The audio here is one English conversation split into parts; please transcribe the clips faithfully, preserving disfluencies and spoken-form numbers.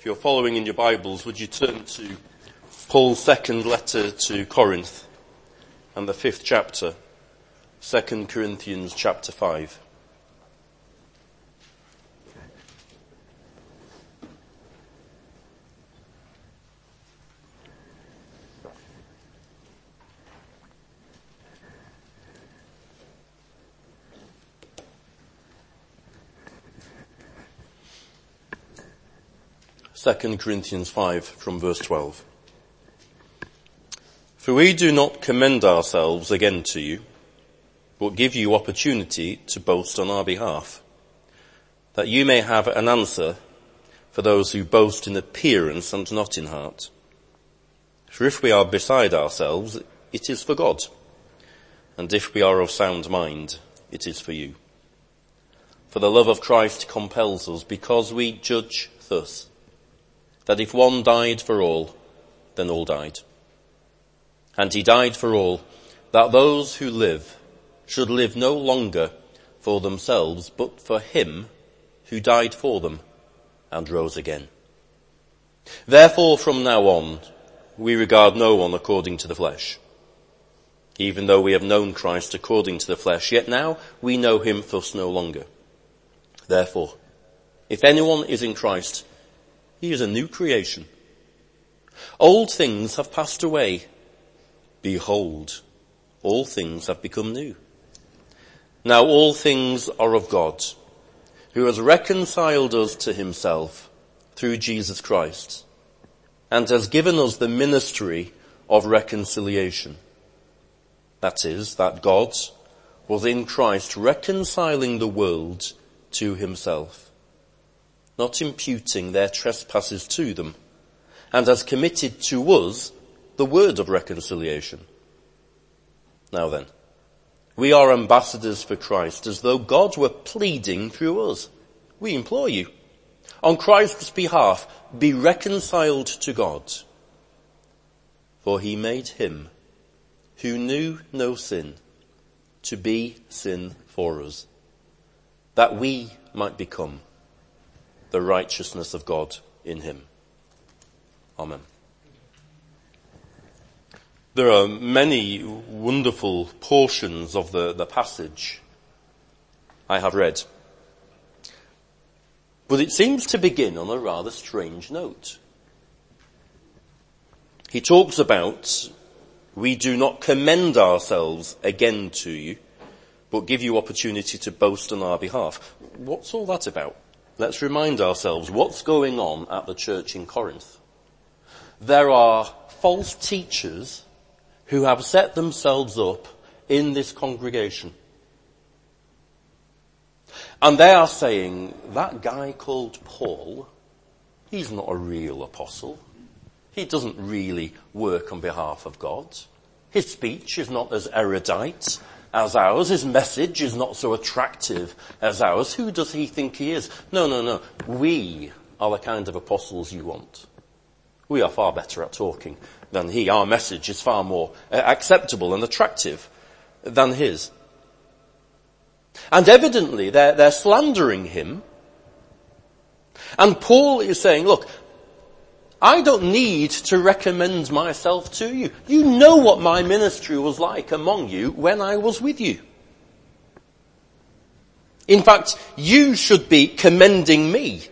If you're following in your Bibles, would you turn to Paul's second letter to Corinth and the fifth chapter, Second Corinthians chapter five. Second Corinthians five from verse twelve. For we do not commend ourselves again to you, but give you opportunity to boast on our behalf, that you may have an answer for those who boast in appearance and not in heart. For if we are beside ourselves, it is for God, and if we are of sound mind, it is for you. For the love of Christ compels us, because we judge thus, that if one died for all, then all died. And he died for all, that those who live should live no longer for themselves, but for him who died for them and rose again. Therefore from now on, we regard no one according to the flesh. Even though we have known Christ according to the flesh, yet now we know him thus no longer. Therefore, if anyone is in Christ, he is a new creation. Old things have passed away. Behold, all things have become new. Now all things are of God, who has reconciled us to himself through Jesus Christ, and has given us the ministry of reconciliation. That is, that God was in Christ reconciling the world to himself, not imputing their trespasses to them, and has committed to us the word of reconciliation. Now then, we are ambassadors for Christ, as though God were pleading through us. We implore you, on Christ's behalf, be reconciled to God. For he made him, who knew no sin, to be sin for us, that we might become the righteousness of God in him. Amen. There are many wonderful portions of the, the passage I have read, but it seems to begin on a rather strange note. He talks about, we do not commend ourselves again to you, but give you opportunity to boast on our behalf. What's all that about? Let's remind ourselves what's going on at the church in Corinth. There are false teachers who have set themselves up in this congregation. And they are saying, that guy called Paul, he's not a real apostle. He doesn't really work on behalf of God. His speech is not as erudite as ours. His message is not so attractive as ours. Who does he think he is? No, no, no. We are the kind of apostles you want. We are far better at talking than he. Our message is far more acceptable and attractive than his. And evidently they're, they're slandering him. And Paul is saying, look, I don't need to recommend myself to you. You know what my ministry was like among you when I was with you. In fact, you should be commending me.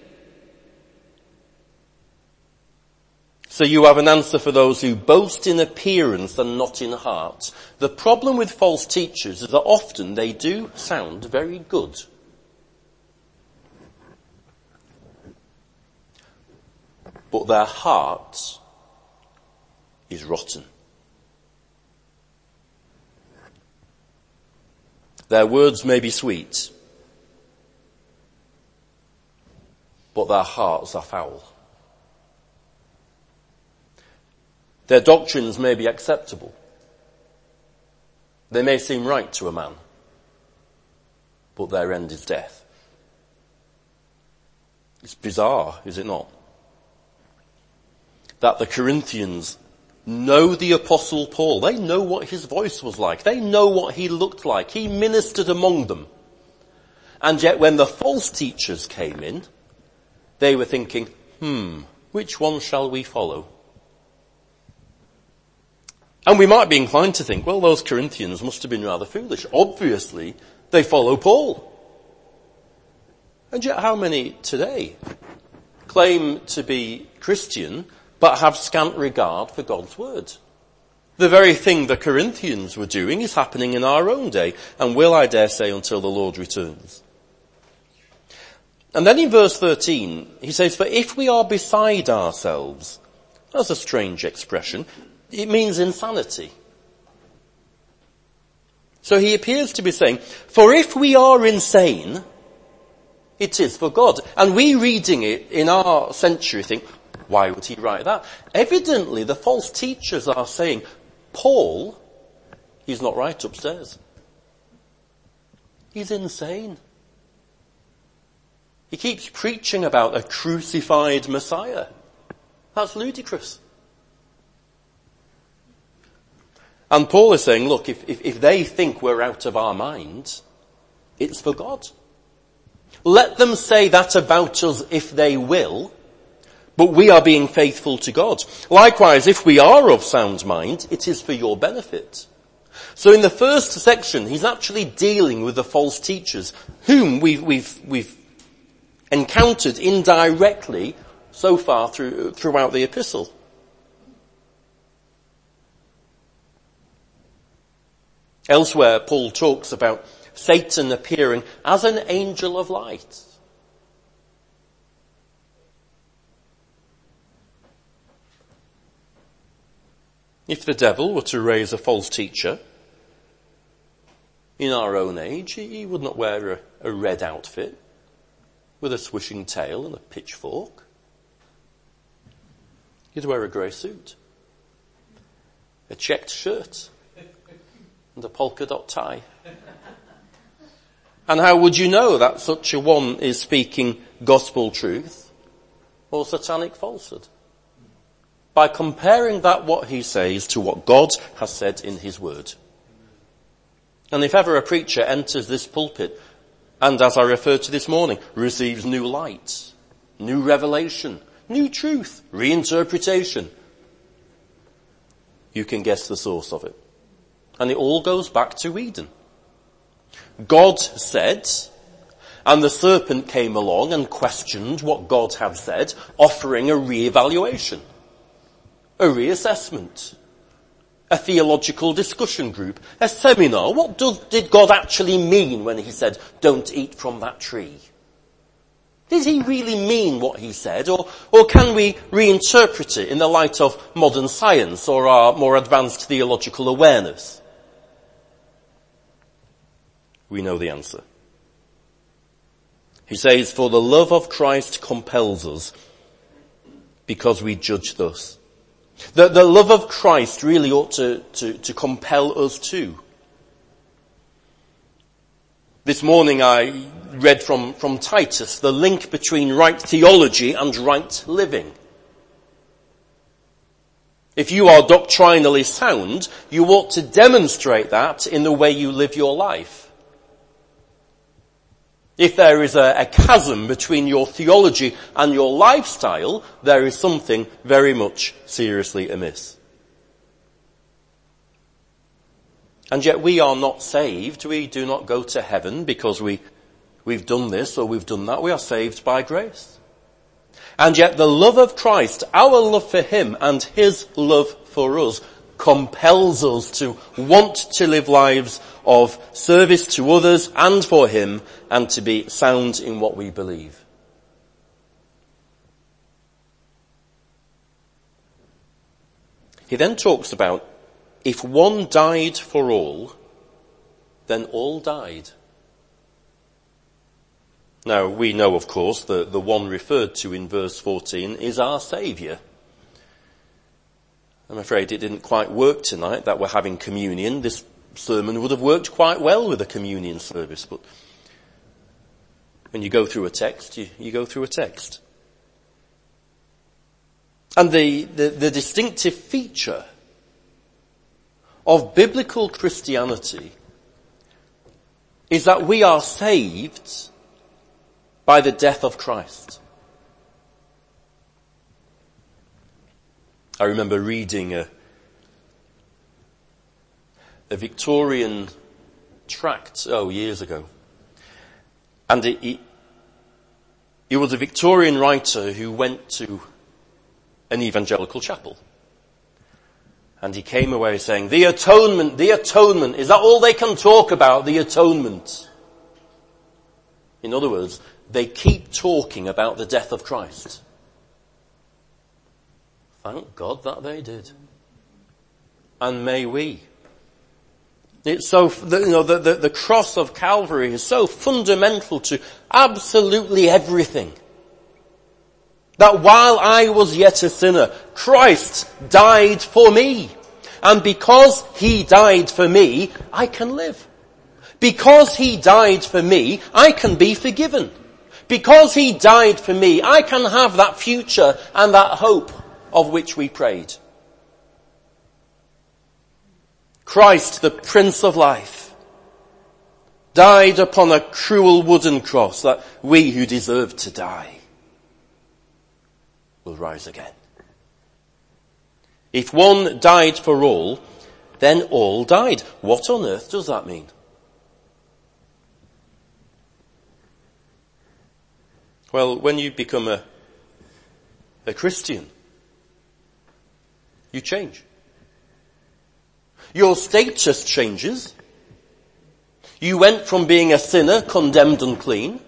So you have an answer for those who boast in appearance and not in heart. The problem with false teachers is that often they do sound very good. But their heart is rotten. Their words may be sweet, but their hearts are foul. Their doctrines may be acceptable. They may seem right to a man, but their end is death. It's bizarre, is it not? That the Corinthians know the Apostle Paul. They know what his voice was like. They know what he looked like. He ministered among them. And yet when the false teachers came in, they were thinking, hmm, which one shall we follow? And we might be inclined to think, well, those Corinthians must have been rather foolish. Obviously, they follow Paul. And yet how many today claim to be Christian but have scant regard for God's word? The very thing the Corinthians were doing is happening in our own day, and will, I dare say, until the Lord returns. And then in verse thirteen, he says, for if we are beside ourselves, that's a strange expression, it means insanity. So he appears to be saying, for if we are insane, it is for God. And we reading it in our century think, why would he write that? Evidently the false teachers are saying, Paul, he's not right upstairs. He's insane. He keeps preaching about a crucified Messiah. That's ludicrous. And Paul is saying, look, if, if, if they think we're out of our minds, it's for God. Let them say that about us if they will, but we are being faithful to God. Likewise, if we are of sound mind, it is for your benefit. So in the first section, he's actually dealing with the false teachers, whom we've, we've, we've encountered indirectly so far through, throughout the epistle. Elsewhere, Paul talks about Satan appearing as an angel of light. If the devil were to raise a false teacher in our own age, he would not wear a, a red outfit with a swishing tail and a pitchfork. He'd wear a grey suit, a checked shirt, and a polka dot tie. And how would you know that such a one is speaking gospel truth or satanic falsehood? By comparing that what he says to what God has said in his word. And if ever a preacher enters this pulpit and, as I referred to this morning, receives new light, new revelation, new truth, reinterpretation, you can guess the source of it. And it all goes back to Eden. God said, and the serpent came along and questioned what God had said, offering a re-evaluation, a reassessment, a theological discussion group, a seminar. What does, did God actually mean when he said, don't eat from that tree? Did he really mean what he said, or, or can we reinterpret it in the light of modern science or our more advanced theological awareness? We know the answer. He says, for the love of Christ compels us, because we judge thus. The, the love of Christ really ought to, to, to compel us too. This morning I read from, from Titus the link between right theology and right living. If you are doctrinally sound, you ought to demonstrate that in the way you live your life. If there is a, a chasm between your theology and your lifestyle, there is something very much seriously amiss. And yet we are not saved. We do not go to heaven because we, we've done this or we've done that. We are saved by grace. And yet the love of Christ, our love for him and his love for us, compels us to want to live lives of service to others and for him, and to be sound in what we believe. He then talks about, if one died for all, then all died. Now, we know, of course, that the one referred to in verse fourteen is our Saviour. I'm afraid it didn't quite work tonight that we're having communion. This sermon would have worked quite well with a communion service, but when you go through a text, you, you go through a text. And the, the, the distinctive feature of biblical Christianity is that we are saved by the death of Christ. I remember reading a, a Victorian tract, oh, years ago. And it, it, it was a Victorian writer who went to an evangelical chapel. And he came away saying, the atonement, the atonement, is that all they can talk about, the atonement? In other words, they keep talking about the death of Christ. Thank God that they did. And may we. It's so, you know, the, the, the cross of Calvary is so fundamental to absolutely everything. That while I was yet a sinner, Christ died for me. And because he died for me, I can live. Because he died for me, I can be forgiven. Because he died for me, I can have that future and that hope of which we prayed. Christ, the Prince of Life, died upon a cruel wooden cross that we who deserve to die will rise again. If one died for all, then all died. What on earth does that mean? Well, when you become a, a Christian, you change. Your status changes. You went from being a sinner, condemned and clean,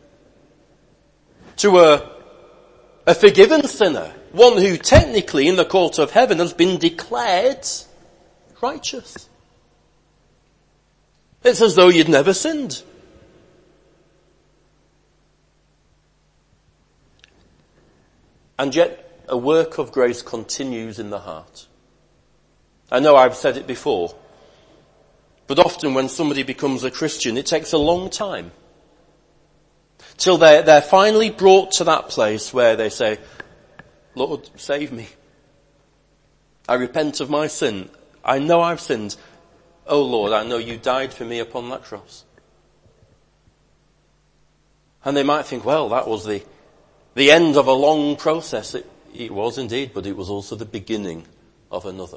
to a, a forgiven sinner, one who technically in the court of heaven has been declared righteous. It's as though you'd never sinned. And yet a work of grace continues in the heart. I know I've said it before, but often when somebody becomes a Christian, it takes a long time till they're, they're finally brought to that place where they say, Lord, save me. I repent of my sin. I know I've sinned. Oh Lord, I know you died for me upon that cross. And they might think, well, that was the, the end of a long process. It, it was indeed, but it was also the beginning of another.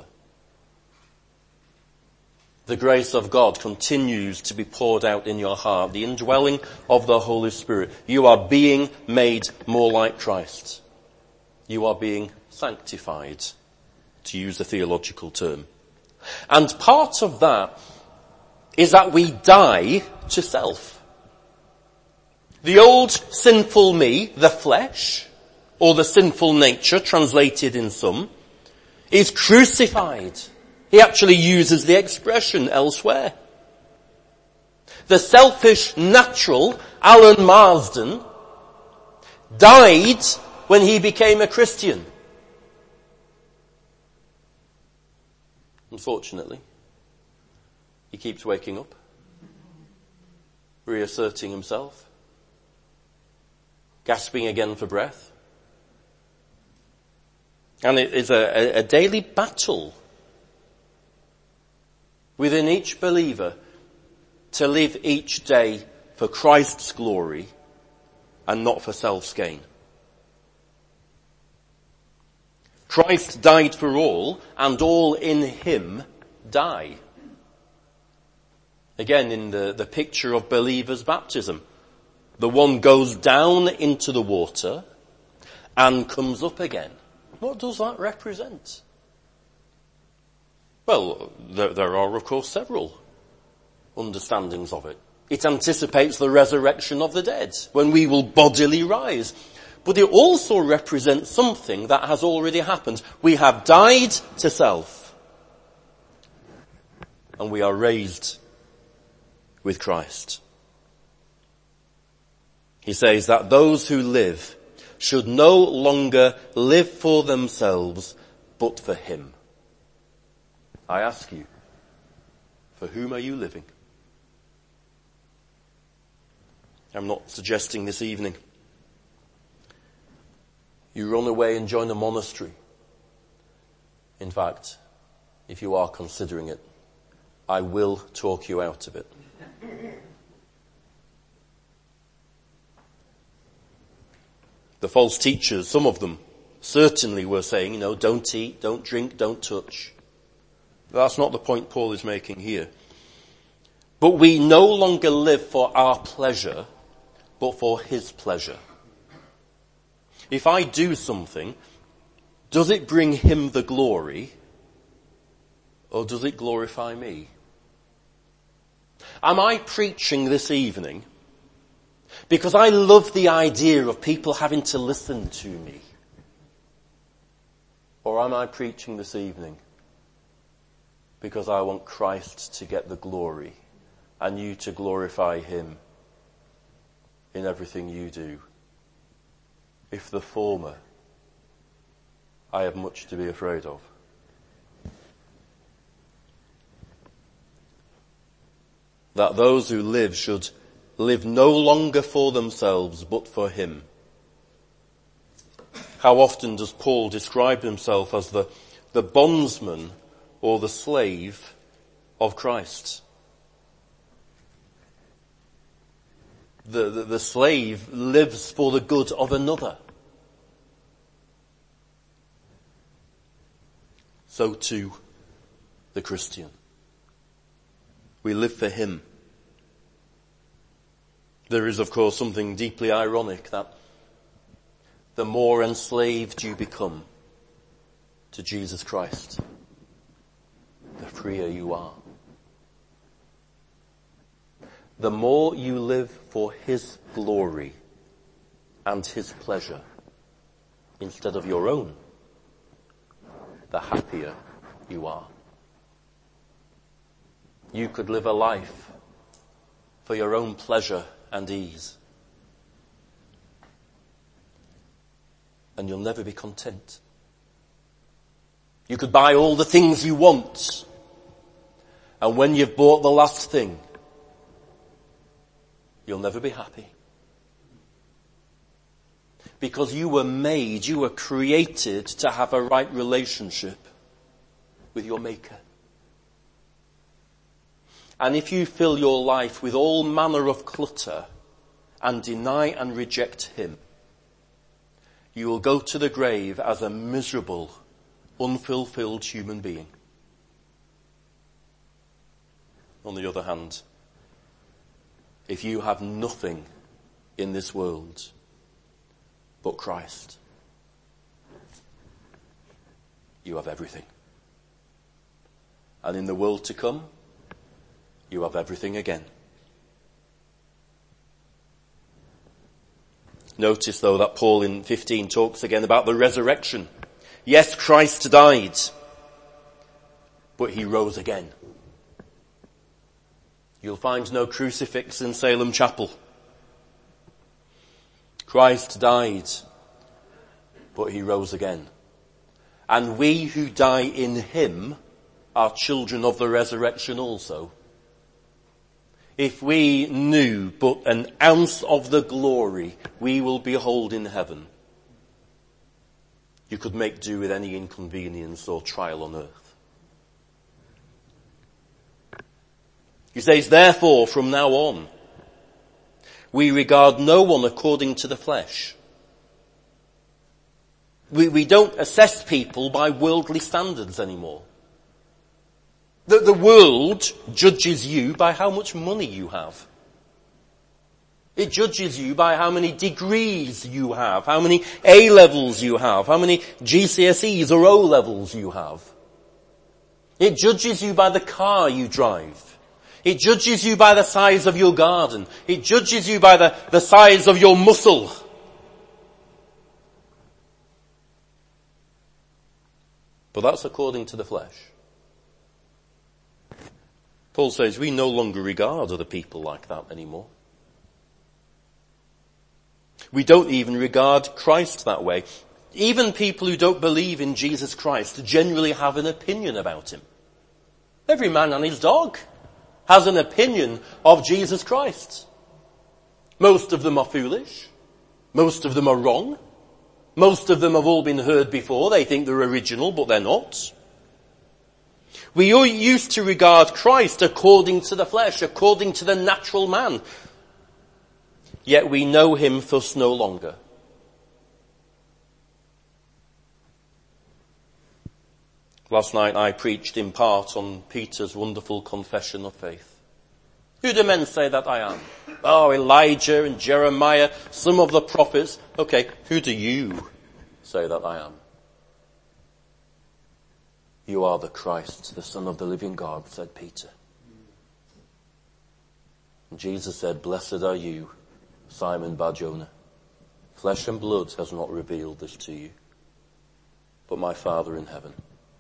The grace of God continues to be poured out in your heart, the indwelling of the Holy Spirit. You are being made more like Christ. You are being sanctified, to use a theological term. And part of that is that we die to self. The old sinful me, the flesh, or the sinful nature, translated in some, is crucified. He actually uses the expression elsewhere. The selfish natural, Alan Marsden, died when he became a Christian. Unfortunately, he keeps waking up, reasserting himself, gasping again for breath. And it is a, a, a daily battle within each believer to live each day for Christ's glory and not for self's gain. Christ died for all, and all in him die. Again, in the, the picture of believers' baptism, the one goes down into the water and comes up again. What does that represent? Well, there, there are, of course, several understandings of it. It anticipates the resurrection of the dead, when we will bodily rise. But it also represents something that has already happened. We have died to self, and we are raised with Christ. He says that those who live should no longer live for themselves, but for him. I ask you, for whom are you living? I'm not suggesting this evening you run away and join a monastery. In fact, if you are considering it, I will talk you out of it. The false teachers, some of them, Certainly we're saying, you know, don't eat, don't drink, don't touch. That's not the point Paul is making here. But we no longer live for our pleasure, but for his pleasure. If I do something, does it bring him the glory, or does it glorify me? Am I preaching this evening because I love the idea of people having to listen to me? Or am I preaching this evening because I want Christ to get the glory and you to glorify him in everything you do? If the former, I have much to be afraid of. That those who live should live no longer for themselves, but for him. How often does Paul describe himself as the, the bondsman or the slave of Christ? The, the, the slave lives for the good of another. So too, the Christian. We live for him. There is, of course, something deeply ironic that the more enslaved you become to Jesus Christ, the freer you are. The more you live for his glory and his pleasure instead of your own, the happier you are. You could live a life for your own pleasure and ease, and you'll never be content. You could buy all the things you want, and when you've bought the last thing, you'll never be happy. Because you were made, you were created to have a right relationship with your Maker. And if you fill your life with all manner of clutter and deny and reject him, you will go to the grave as a miserable, unfulfilled human being. On the other hand, if you have nothing in this world but Christ, you have everything. And in the world to come, you have everything again. Notice though that Paul in fifteen talks again about the resurrection. Yes, Christ died, but he rose again. You'll find no crucifix in Salem Chapel. Christ died, but he rose again. And we who die in him are children of the resurrection also. If we knew but an ounce of the glory we will behold in heaven, you could make do with any inconvenience or trial on earth. He says, therefore, from now on, we regard no one according to the flesh. We, we don't assess people by worldly standards anymore. The, the world judges you by how much money you have. It judges you by how many degrees you have, how many A-levels you have, how many G C S Es or O-levels you have. It judges you by the car you drive. It judges you by the size of your garden. It judges you by the, the size of your muscle. But that's according to the flesh. Paul says we no longer regard other people like that anymore. We don't even regard Christ that way. Even people who don't believe in Jesus Christ generally have an opinion about him. Every man and his dog has an opinion of Jesus Christ. Most of them are foolish. Most of them are wrong. Most of them have all been heard before. They think they're original, but they're not. We all used to regard Christ according to the flesh, according to the natural man. Yet we know him thus no longer. Last night I preached in part on Peter's wonderful confession of faith. Who do men say that I am? Oh, Elijah and Jeremiah, some of the prophets. Okay, who do you say that I am? You are the Christ, the Son of the living God, said Peter. And Jesus said, blessed are you, Simon Bar-Jonah. Flesh and blood has not revealed this to you, but my Father in heaven.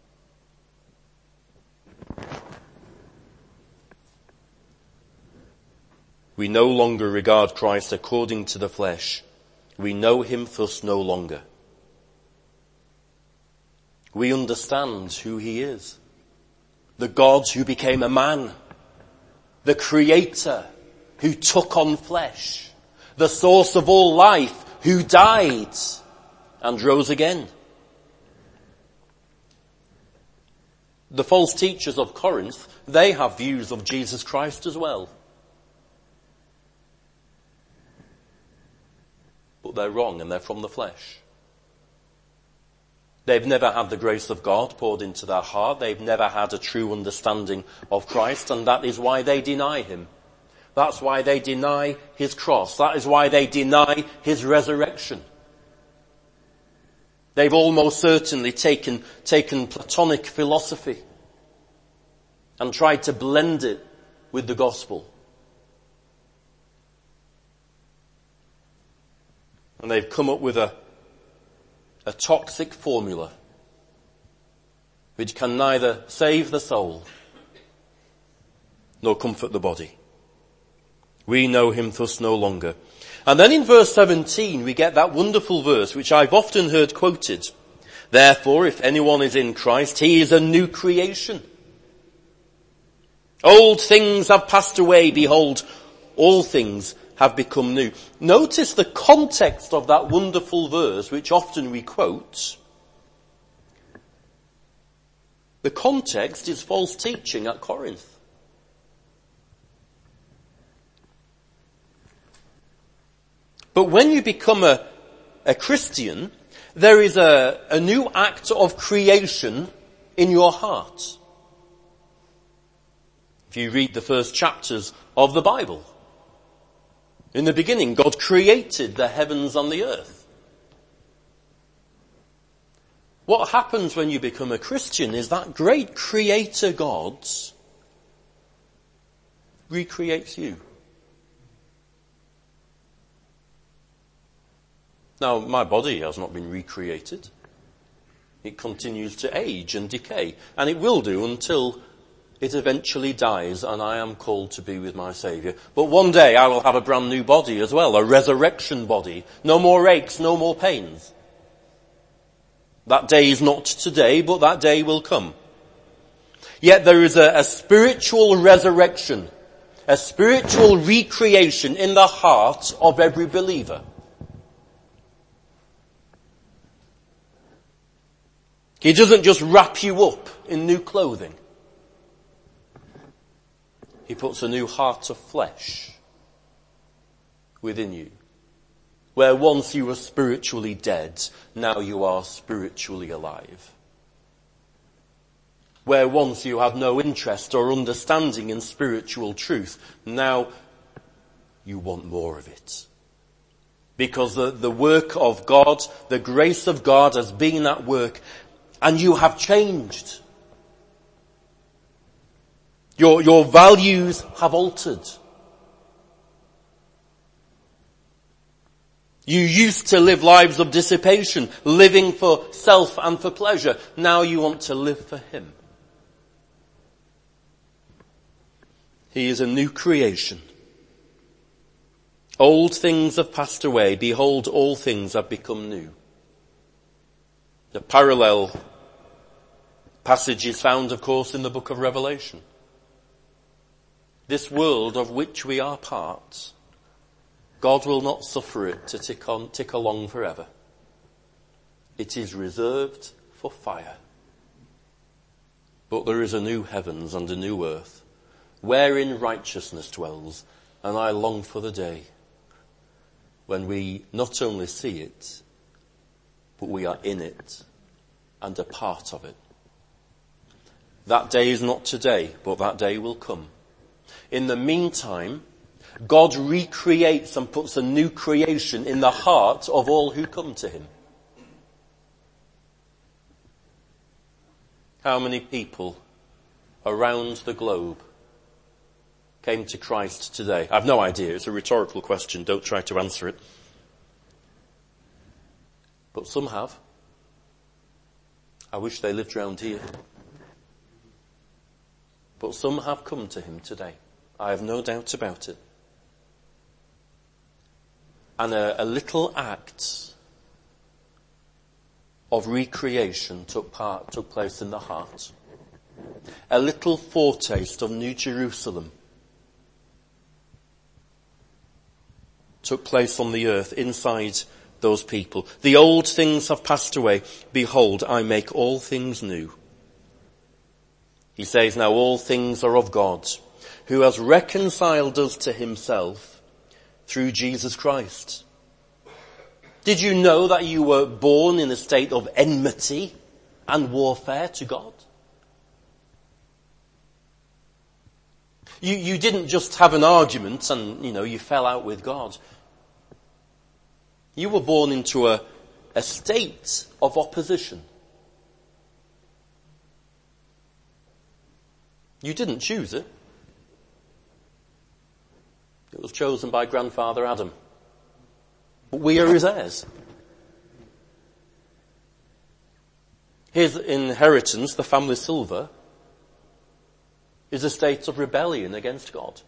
We no longer regard Christ according to the flesh. We know him thus no longer. We understand who he is. The God who became a man. The Creator who took on flesh. The source of all life who died and rose again. The false teachers of Corinth, they have views of Jesus Christ as well. But they're wrong and they're from the flesh. They've never had the grace of God poured into their heart. They've never had a true understanding of Christ, and that is why they deny him. That's why they deny his cross. That is why they deny his resurrection. They've almost certainly taken, taken Platonic philosophy and tried to blend it with the gospel. And they've come up with a, a toxic formula which can neither save the soul nor comfort the body. We know him thus no longer. And then in verse seventeen we get that wonderful verse which I've often heard quoted. Therefore, if anyone is in Christ, he is a new creation. Old things have passed away, behold, all things have become new. Notice the context of that wonderful verse, which often we quote. The context is false teaching at Corinth. But when you become a, a Christian, there is a, a new act of creation in your heart. If you read the first chapters of the Bible, in the beginning, God created the heavens and the earth. What happens when you become a Christian is that great creator God recreates you. Now, my body has not been recreated. It continues to age and decay, and it will do until it eventually dies and I am called to be with my Saviour. But one day I will have a brand new body as well, a resurrection body. No more aches, no more pains. That day is not today, but that day will come. Yet there is a, a spiritual resurrection, a spiritual recreation in the heart of every believer. He doesn't just wrap you up in new clothing. He puts a new heart of flesh within you. Where once you were spiritually dead, now you are spiritually alive. Where once you had no interest or understanding in spiritual truth, now you want more of it. Because the, the work of God, the grace of God has been at work, and you have changed. Your, your values have altered. You used to live lives of dissipation, living for self and for pleasure. Now you want to live for him. He is a new creation. Old things have passed away. Behold, all things have become new. The parallel passage is found, of course, in the book of Revelation. This world of which we are part, God will not suffer it to tick on, tick along forever. It is reserved for fire. But there is a new heavens and a new earth, wherein righteousness dwells, and I long for the day when we not only see it, but we are in it and a part of it. That day is not today, but that day will come. In the meantime, God recreates and puts a new creation in the heart of all who come to him. How many people around the globe came to Christ today? I've no idea. It's a rhetorical question. Don't try to answer it. But some have. I wish they lived round here. But some have come to him today. I have no doubt about it. And a, a little act of recreation took part, took place in the heart. A little foretaste of New Jerusalem took place on the earth inside those people. The old things have passed away. Behold, I make all things new. He says, now all things are of God, who has reconciled us to himself through Jesus Christ. Did you know that you were born in a state of enmity and warfare to God? You, you didn't just have an argument and, you know, you fell out with God. You were born into a, a state of opposition. You didn't choose it. It was chosen by grandfather Adam. But we are his heirs. His inheritance, the family silver, is a state of rebellion against God.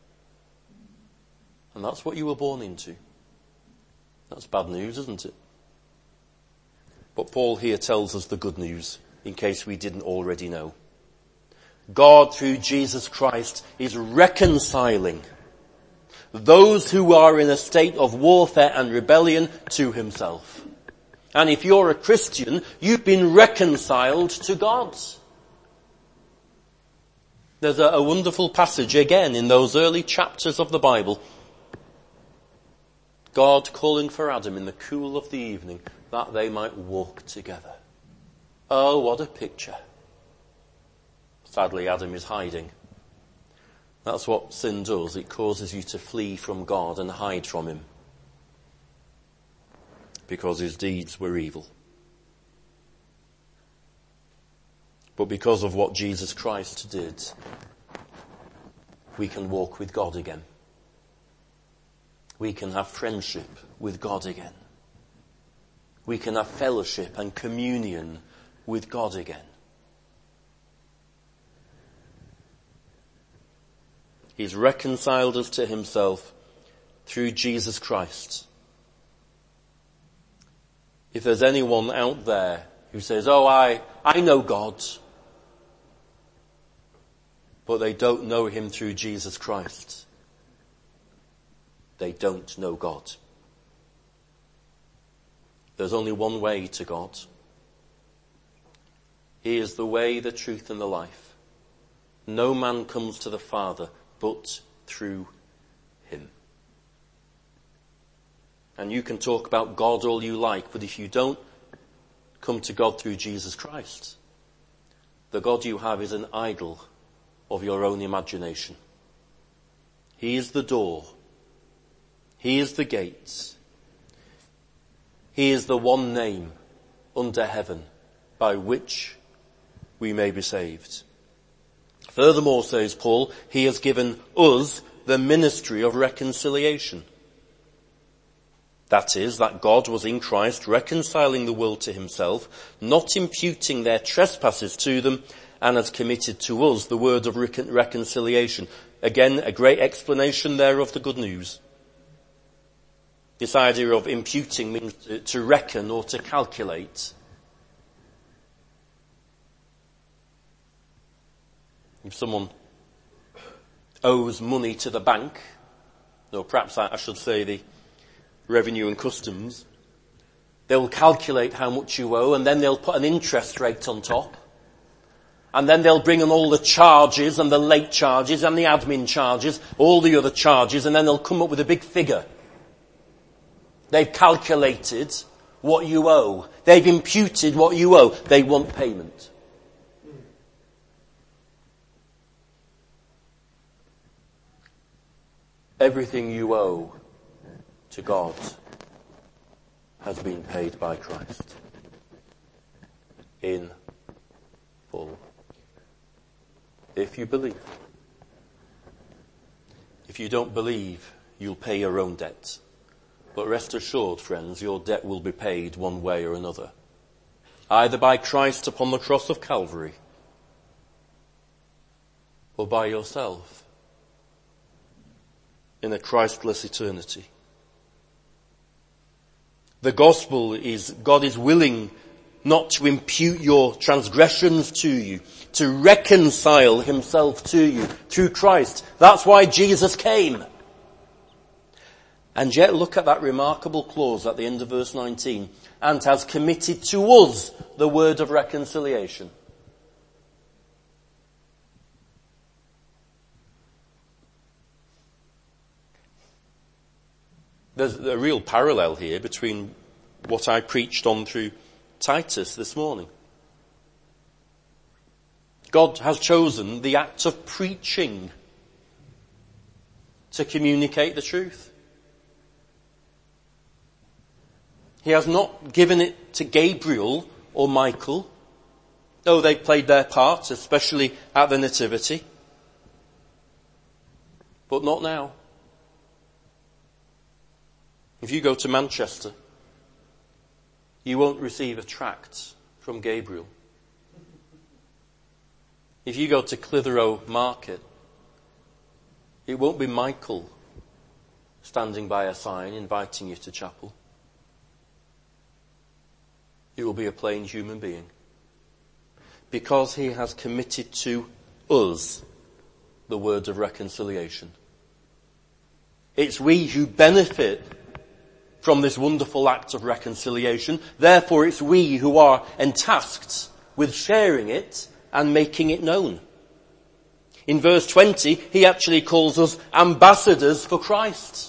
And that's what you were born into. That's bad news, isn't it? But Paul here tells us the good news, in case we didn't already know. God, through Jesus Christ, is reconciling those who are in a state of warfare and rebellion to himself. And if you're a Christian, you've been reconciled to God. There's a, a wonderful passage again in those early chapters of the Bible. God calling for Adam in the cool of the evening that they might walk together. Oh, what a picture. Sadly, Adam is hiding. That's what sin does. It causes you to flee from God and hide from him. Because his deeds were evil. But because of what Jesus Christ did, we can walk with God again. We can have friendship with God again. We can have fellowship and communion with God again. He's reconciled us to himself through Jesus Christ. If there's anyone out there who says, oh, I, I know God, but they don't know him through Jesus Christ, they don't know God. There's only one way to God. He is the way, the truth, and the life. No man comes to the Father but through him. And you can talk about God all you like, but if you don't come to God through Jesus Christ, the God you have is an idol of your own imagination. He is the door. He is the gates. He is the one name under heaven by which we may be saved. Furthermore, says Paul, he has given us the ministry of reconciliation. That is, that God was in Christ reconciling the world to himself, not imputing their trespasses to them, and has committed to us the word of recon- reconciliation. Again, a great explanation there of the good news. This idea of imputing means to, to reckon or to calculate. If someone owes money to the bank, or perhaps I should say the Revenue and Customs, they'll calculate how much you owe and then they'll put an interest rate on top. And then they'll bring in all the charges and the late charges and the admin charges, all the other charges, and then they'll come up with a big figure. They've calculated what you owe. They've imputed what you owe. They want payment. Everything you owe to God has been paid by Christ. In full. If you believe. If you don't believe, you'll pay your own debt. But rest assured, friends, your debt will be paid one way or another. Either by Christ upon the cross of Calvary, or by yourself in a Christless eternity. The gospel is, God is willing not to impute your transgressions to you, to reconcile himself to you through Christ. That's why Jesus came. And yet look at that remarkable clause at the end of verse nineteen. And has committed to us the word of reconciliation. There's a real parallel here between what I preached on through Titus this morning. God has chosen the act of preaching to communicate the truth. He has not given it to Gabriel or Michael, though they played their part, especially at the Nativity. But not now. If you go to Manchester, you won't receive a tract from Gabriel. If you go to Clitheroe Market, it won't be Michael standing by a sign inviting you to chapel. It will be a plain human being. Because he has committed to us the word of reconciliation. It's we who benefit from this wonderful act of reconciliation. Therefore, it's we who are entasked with sharing it and making it known. In verse twenty, he actually calls us ambassadors for Christ.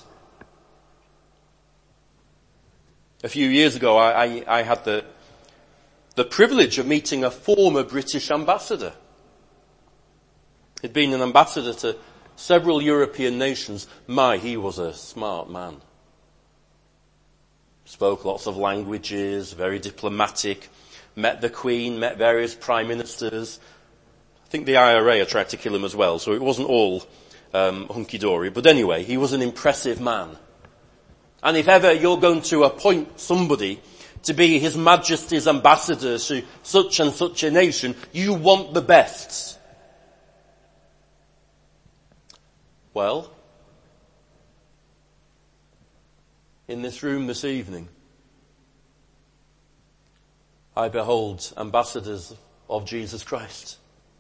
A few years ago, I, I, I had the, the privilege of meeting a former British ambassador. He'd been an ambassador to several European nations. My, he was a smart man. Spoke lots of languages, very diplomatic, met the Queen, met various prime ministers. I think the I R A had tried to kill him as well, so it wasn't all um, hunky-dory. But anyway, he was an impressive man. And if ever you're going to appoint somebody to be His Majesty's ambassador to such and such a nation, you want the best. Well, in this room this evening, I behold ambassadors of Jesus Christ.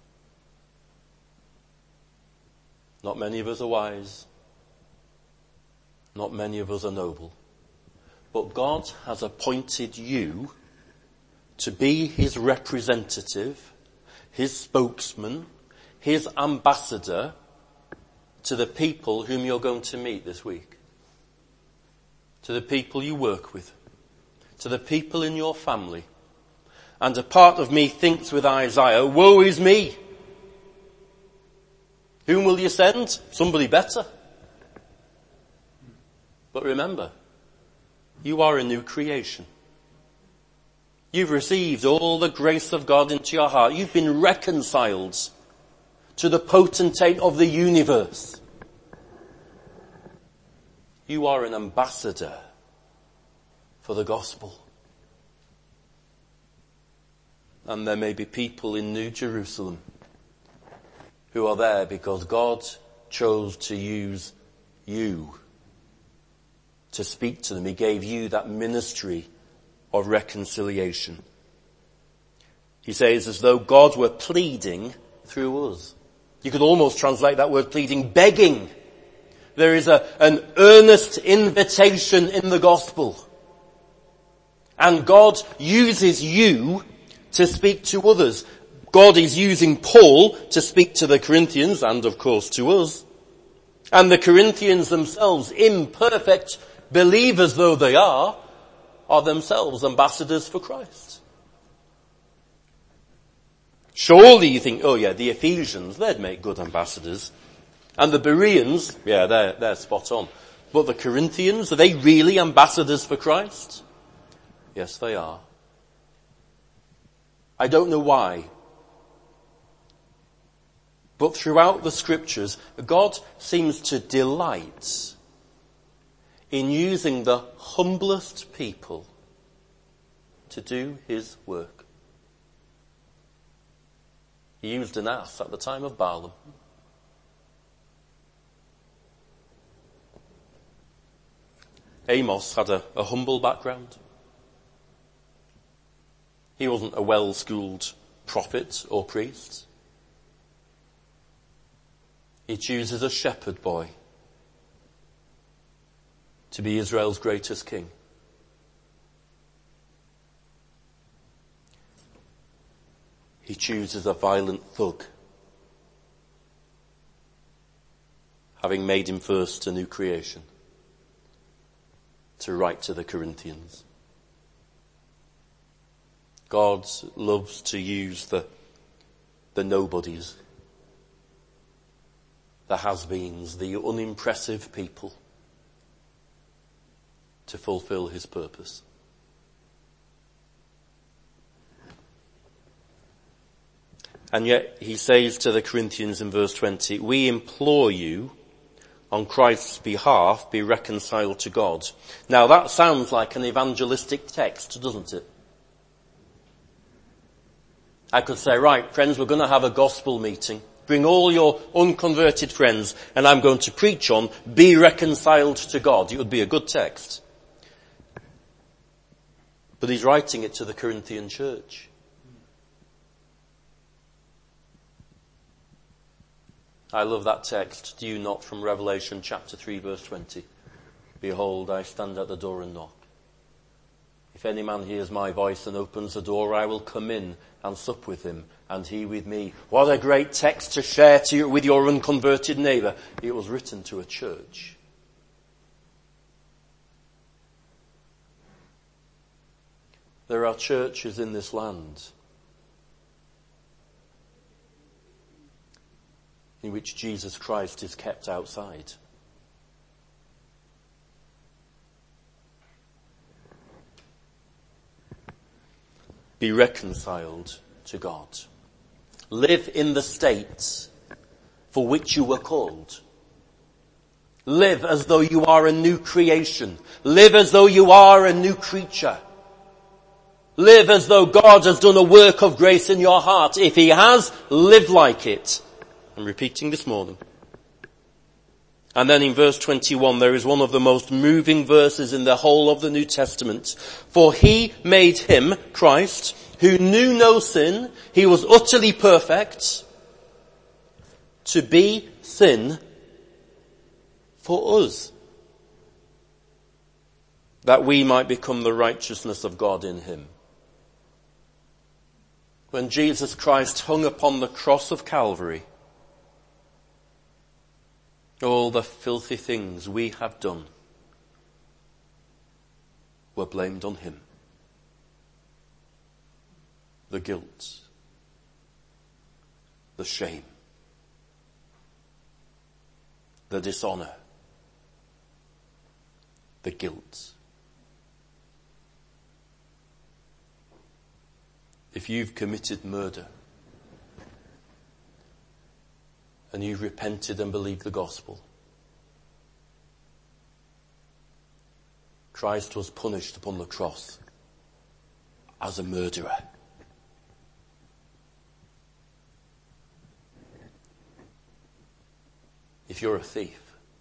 Not many of us are wise. Not many of us are noble. But God has appointed you to be His representative, His spokesman, His ambassador to the people whom you're going to meet this week. To the people you work with, to the people in your family. And a part of me thinks with Isaiah, woe is me. Whom will you send? Somebody better. But remember, you are a new creation. You've received all the grace of God into your heart. You've been reconciled to the potentate of the universe. You are an ambassador for the gospel. And there may be people in New Jerusalem who are there because God chose to use you to speak to them. He gave you that ministry of reconciliation. He says as though God were pleading through us. You could almost translate that word pleading, begging. There is a, an earnest invitation in the gospel. And God uses you to speak to others. God is using Paul to speak to the Corinthians and of course to us. And the Corinthians themselves, imperfect believers though they are, are themselves ambassadors for Christ. Surely you think, oh yeah, the Ephesians, they'd make good ambassadors. And the Bereans, yeah, they're, they're spot on. But the Corinthians, are they really ambassadors for Christ? Yes, they are. I don't know why. But throughout the scriptures, God seems to delight in using the humblest people to do his work. He used an ass at the time of Balaam. Amos had a, a humble background. He wasn't a well-schooled prophet or priest. He chooses a shepherd boy to be Israel's greatest king. He chooses a violent thug, having made him first a new creation, to write to the Corinthians. God loves to use the, the nobodies, the has-beens, the unimpressive people to fulfill his purpose. And yet he says to the Corinthians in verse twenty, we implore you on Christ's behalf be reconciled to God. Now that sounds like an evangelistic text, doesn't it? I could say, right, friends, we're going to have a gospel meeting. Bring all your unconverted friends and I'm going to preach on be reconciled to God. It would be a good text. But he's writing it to the Corinthian church. I love that text. Do you not, from Revelation chapter three verse twenty? Behold, I stand at the door and knock. If any man hears my voice and opens the door, I will come in and sup with him and he with me. What a great text to share to you with your unconverted neighbour. It was written to a church. There are churches in this land in which Jesus Christ is kept outside. Be reconciled to God. Live in the state for which you were called. Live as though you are a new creation. Live as though you are a new creature. Live as though God has done a work of grace in your heart. If he has, live like it. I'm repeating this morning. And then in verse twenty-one, there is one of the most moving verses in the whole of the New Testament. For he made him, Christ, who knew no sin, he was utterly perfect, to be sin for us, that we might become the righteousness of God in him. When Jesus Christ hung upon the cross of Calvary, all the filthy things we have done were blamed on him. The guilt, the shame, the dishonour, the guilt. If you've committed murder, and you've repented and believed the gospel, Christ was punished upon the cross as a murderer. If you're a thief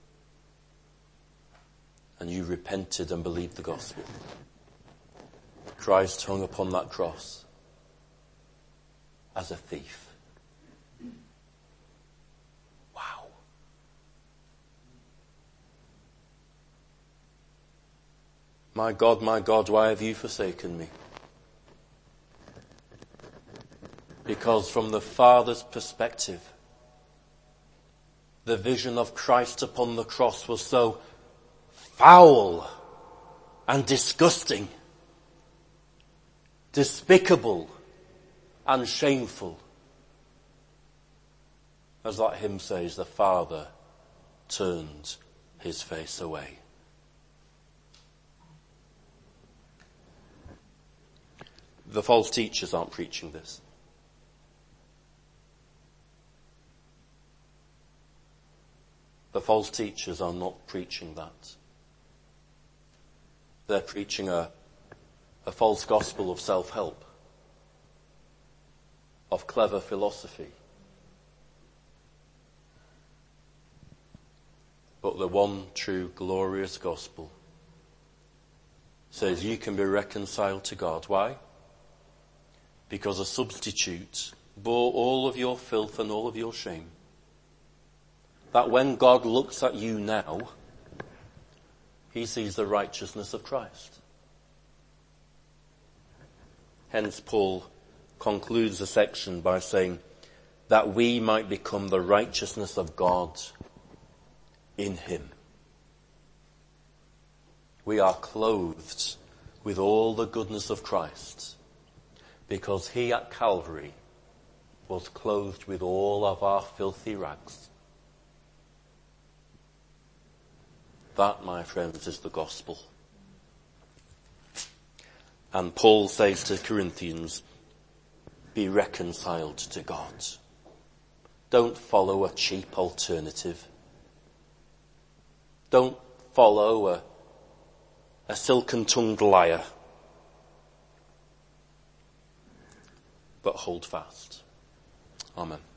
and you repented and believed the gospel, Christ hung upon that cross as a thief. My God, my God, why have you forsaken me? Because from the Father's perspective, the vision of Christ upon the cross was so foul and disgusting, despicable and shameful. As that hymn says, the Father turned his face away. The false teachers aren't preaching this. The false teachers are not preaching that. They're preaching a, a false gospel of self-help, of clever philosophy. But the one true glorious gospel says you can be reconciled to God. Why? Because a substitute bore all of your filth and all of your shame. That when God looks at you now, he sees the righteousness of Christ. Hence Paul concludes the section by saying that we might become the righteousness of God in him. We are clothed with all the goodness of Christ because he at Calvary was clothed with all of our filthy rags. That, my friends, is the gospel. And Paul says to Corinthians, be reconciled to God. Don't follow a cheap alternative. Don't follow a, a silken-tongued liar. But hold fast. Amen.